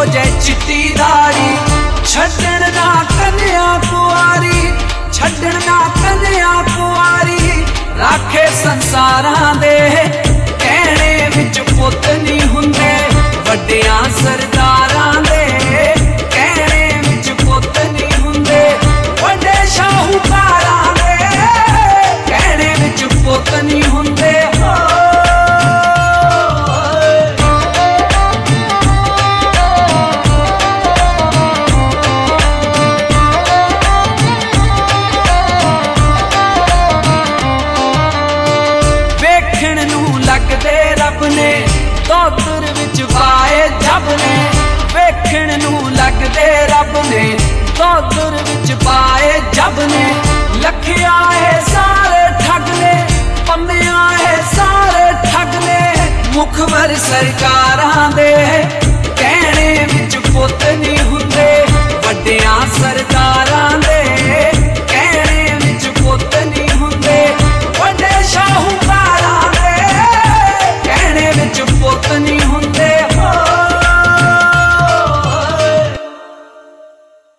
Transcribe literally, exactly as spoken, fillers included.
जाए चिट्टी दाड़ी, छड्डण ना कन्या कुआरी, छड्डण ना कन्या कुआरी, राखे संसारां दे कहणे विच पुत नहीं हुंदे, वड्डियां सरदारां दे कहणे विच पुत नहीं हुंदे, वड्डे शाहूकारां दे कहणे विच पुत नहीं हुंदे। लगदे रब ने दौतर विच पाए जब ने, वेखण नूं लगदे रब ने दौतर विच पाए जब ने, लखिया है सारे ठग ने, पन्निया है सारे ठग ने, मुखबर सरकारां दे कहणे विच पुत नहीं